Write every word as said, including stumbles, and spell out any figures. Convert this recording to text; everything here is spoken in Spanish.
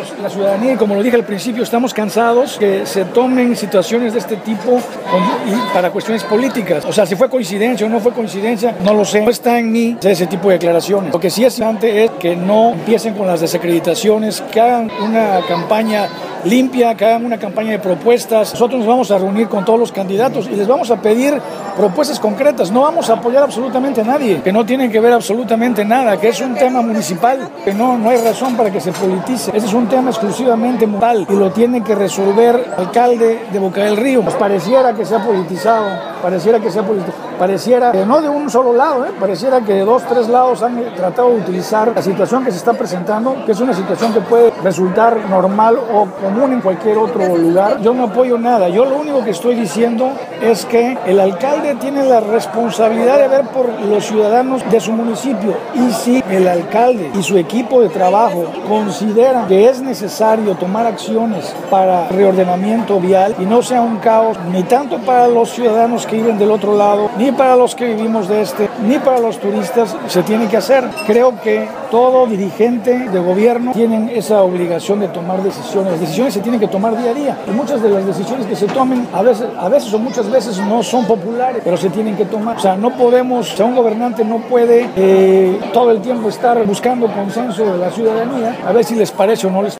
la ciudadanía, y como lo dije al principio, estamos cansados que se tomen situaciones de este tipo con, y para cuestiones políticas. O sea, si fue coincidencia o no fue coincidencia, no lo sé. No está en mí hacer ese tipo de declaraciones. Lo que sí es importante es que no empiecen con las desacreditaciones, que hagan una campaña limpia, que hagan una campaña de propuestas. Nosotros nos vamos a reunir con todos los candidatos y les vamos a pedir propuestas concretas. No vamos a apoyar absolutamente a nadie, que no tienen que ver absolutamente nada, que es un tema municipal, que no, no hay razón para que se politice. Ese es un tema exclusivamente municipal y lo tiene que resolver el alcalde de Boca del Río. Nos pareciera que se ha politizado, pareciera que se ha politizado, pareciera que no de un solo lado, ¿eh? pareciera que de dos, tres lados han tratado de utilizar la situación que se está presentando, que es una situación que puede resultar normal o común en cualquier otro lugar. Yo no apoyo nada. Yo lo único que estoy diciendo es que el alcalde tiene la responsabilidad de ver por los ciudadanos de su municipio, y si el alcalde y su equipo de trabajo consideran que es necesario tomar acciones para reordenamiento vial y no sea un caos ni tanto para los ciudadanos que viven del otro lado, ni para los que vivimos de este, ni para los turistas, se tiene que hacer. Creo que todo dirigente de gobierno tiene esa obligación de tomar decisiones. Las decisiones se tienen que tomar día a día, y muchas de las decisiones que se tomen a veces, a veces o muchas veces no son populares, pero se tienen que tomar. O sea, no podemos, o sea, un gobernante no puede eh, todo el tiempo estar buscando consenso de la ciudadanía, a ver si les parece o no les